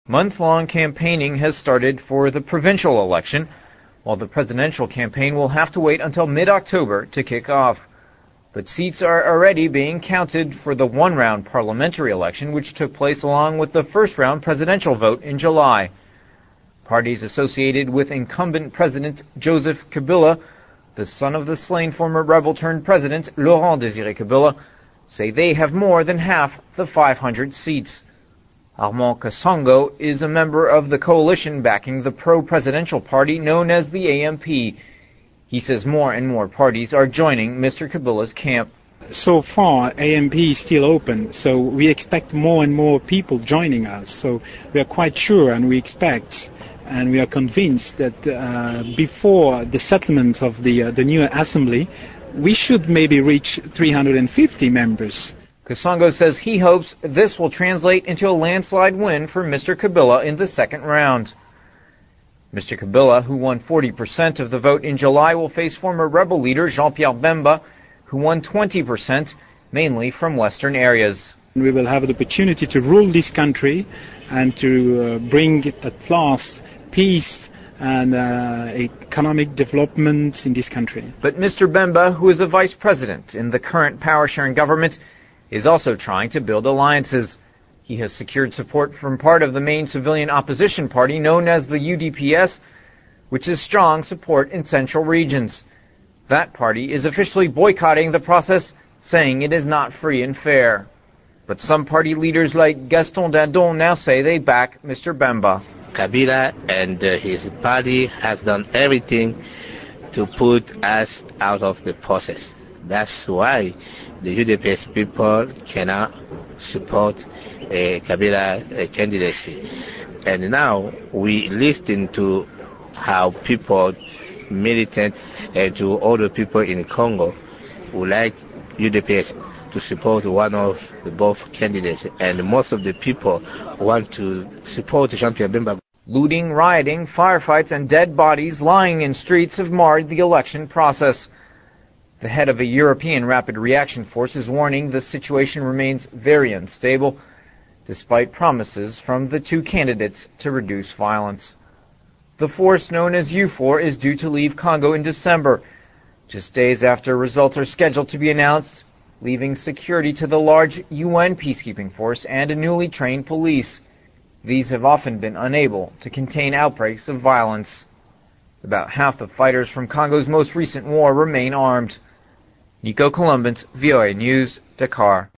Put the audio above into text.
Month-long campaigning has started for the provincial election, while the presidential campaign will have to wait until mid-October to kick off. But seats are already being counted for the one-round parliamentary election, which took place along with the first-round presidential vote in July. Parties associated with incumbent President Joseph Kabila, the son of the slain former rebel-turned-president Laurent Désiré Kabila, say they have more than half the 500 seats. Armand Kasongo is a member of the coalition backing the pro-presidential party known as the AMP. He says more and more parties are joining Mr. Kabila's camp. So far, AMP is still open, so we expect more and more people joining us. So we are quite sure and we expect and we are convinced that before the settlement of the new assembly, we should maybe reach 350 members. Kasongo says he hopes this will translate into a landslide win for Mr. Kabila in the second round. Mr. Kabila, who won 40% of the vote in July, will face former rebel leader Jean-Pierre Bemba, who won 20%, mainly from western areas. We will have the opportunity to rule this country and to bring at last peace and economic development in this country. But Mr. Bemba, who is a vice president in the current power-sharing government, is also trying to build alliances. He has secured support from part of the main civilian opposition party known as the UDPS, which has strong support in central regions. That party is officially boycotting the process, saying it is not free and fair. But some party leaders like Gaston Dindon now say they back Mr. Bemba. Kabila and his party has done everything to put us out of the process. That's why the UDPS people cannot support Kabila candidacy. And now we listen to how people, militant, and to other people in Congo would like UDPS to support one of the both candidates. And most of the people want to support Jean-Pierre Bemba. Looting, rioting, firefights, and dead bodies lying in streets have marred the election process. The head of a European rapid reaction force is warning the situation remains very unstable, despite promises from the two candidates to reduce violence. The force, known as EUFOR, is due to leave Congo in December, just days after results are scheduled to be announced, leaving security to the large UN peacekeeping force and a newly trained police. These have often been unable to contain outbreaks of violence. About half the fighters from Congo's most recent war remain armed. Nico Columbus, VOA News, Dakar.